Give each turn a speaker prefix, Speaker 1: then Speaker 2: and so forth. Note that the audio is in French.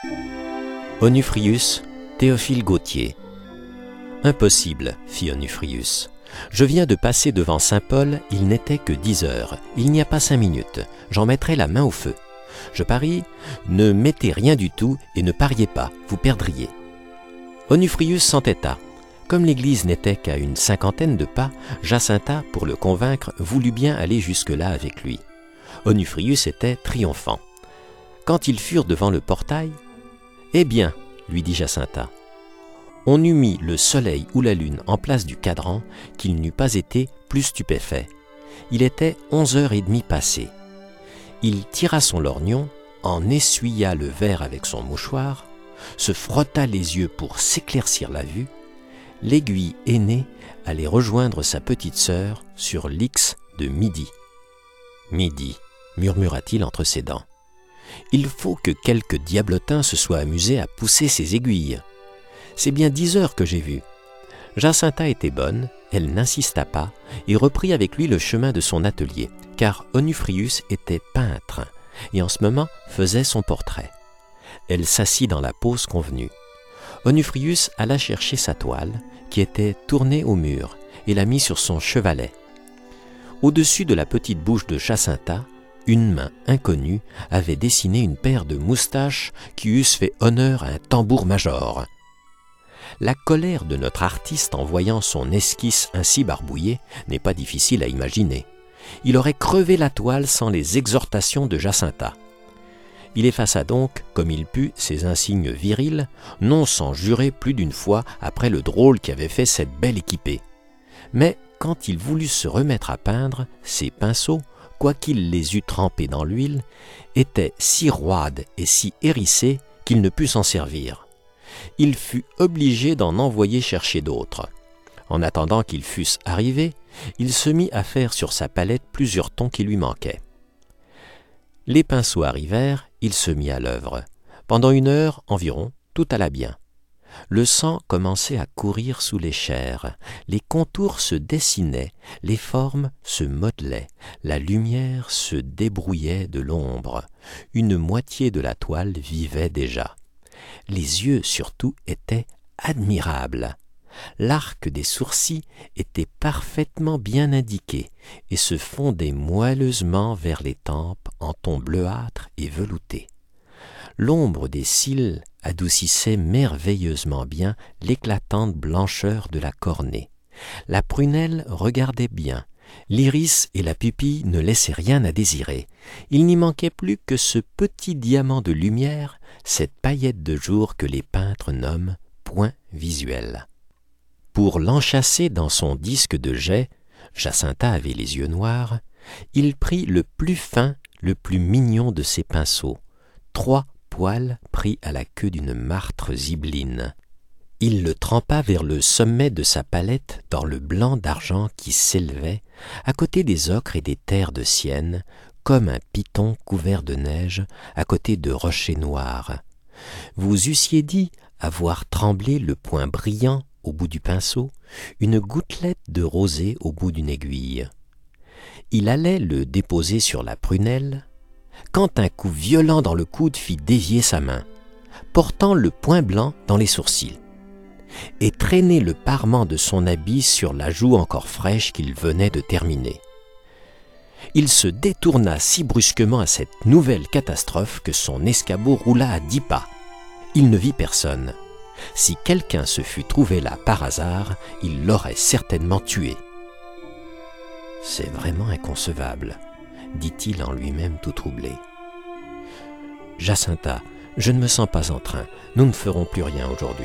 Speaker 1: Onufrius, Théophile Gautier. Impossible, fit Onufrius. Je viens de passer devant Saint-Paul, il n'était que 10 heures. Il n'y a pas 5 minutes. J'en mettrai la main au feu. Je parie, ne mettez rien du tout et ne pariez pas, vous perdriez. Onufrius s'entêta. Comme l'église n'était qu'à une 50aine de pas, Jacinta, pour le convaincre, voulut bien aller jusque-là avec lui. Onufrius était triomphant. Quand ils furent devant le portail, « Eh bien, lui dit Jacinta, on eût mis le soleil ou la lune en place du cadran qu'il n'eût pas été plus stupéfait. Il était 11h30 passées. Il tira son lorgnon, en essuya le verre avec son mouchoir, se frotta les yeux pour s'éclaircir la vue. L'aiguille aînée allait rejoindre sa petite sœur sur l'X de midi. « Midi », murmura-t-il entre ses dents. « Il faut que quelque diablotin se soit amusé à pousser ses aiguilles. C'est bien 10 heures que j'ai vu. » Jacinta était bonne, elle n'insista pas et reprit avec lui le chemin de son atelier, car Onufrius était peintre et en ce moment faisait son portrait. Elle s'assit dans la pose convenue. Onufrius alla chercher sa toile, qui était tournée au mur, et la mit sur son chevalet. Au-dessus de la petite bouche de Jacinta, une main inconnue avait dessiné une paire de moustaches qui eussent fait honneur à un tambour-major. La colère de notre artiste en voyant son esquisse ainsi barbouillée n'est pas difficile à imaginer. Il aurait crevé la toile sans les exhortations de Jacinta. Il effaça donc, comme il put, ses insignes virils, non sans jurer plus d'une fois après le drôle qui avait fait cette belle équipée. Mais quand il voulut se remettre à peindre, ses pinceaux, quoiqu'il les eût trempés dans l'huile, étaient si roides et si hérissés qu'il ne put s'en servir. Il fut obligé d'en envoyer chercher d'autres. En attendant qu'ils fussent arrivés, il se mit à faire sur sa palette plusieurs tons qui lui manquaient. Les pinceaux arrivèrent, il se mit à l'œuvre. Pendant 1 heure environ, tout alla bien. Le sang commençait à courir sous les chairs, les contours se dessinaient, les formes se modelaient, la lumière se débrouillait de l'ombre. Une moitié de la toile vivait déjà. Les yeux surtout étaient admirables. L'arc des sourcils était parfaitement bien indiqué et se fondait moelleusement vers les tempes en ton bleuâtre et velouté. L'ombre des cils adoucissait merveilleusement bien l'éclatante blancheur de la cornée. La prunelle regardait bien. L'iris et la pupille ne laissaient rien à désirer. Il n'y manquait plus que ce petit diamant de lumière, cette paillette de jour que les peintres nomment point visuel. Pour l'enchâsser dans son disque de jet, Jacinta avait les yeux noirs, il prit le plus fin, le plus mignon de ses pinceaux, 3 poils pris à la queue d'une martre zibeline. Il le trempa vers le sommet de sa palette dans le blanc d'argent qui s'élevait, à côté des ocres et des terres de sienne, comme un python couvert de neige à côté de rochers noirs. Vous eussiez dit avoir tremblé le point brillant au bout du pinceau, une gouttelette de rosée au bout d'une aiguille. Il allait le déposer sur la prunelle, quand un coup violent dans le coude fit dévier sa main, portant le point blanc dans les sourcils, et traîner le parement de son habit sur la joue encore fraîche qu'il venait de terminer. Il se détourna si brusquement à cette nouvelle catastrophe que son escabeau roula à 10 pas. Il ne vit personne. Si quelqu'un se fût trouvé là par hasard, il l'aurait certainement tué. « C'est vraiment inconcevable, » dit-il en lui-même tout troublé. « Jacinta, je ne me sens pas en train, nous ne ferons plus rien aujourd'hui. »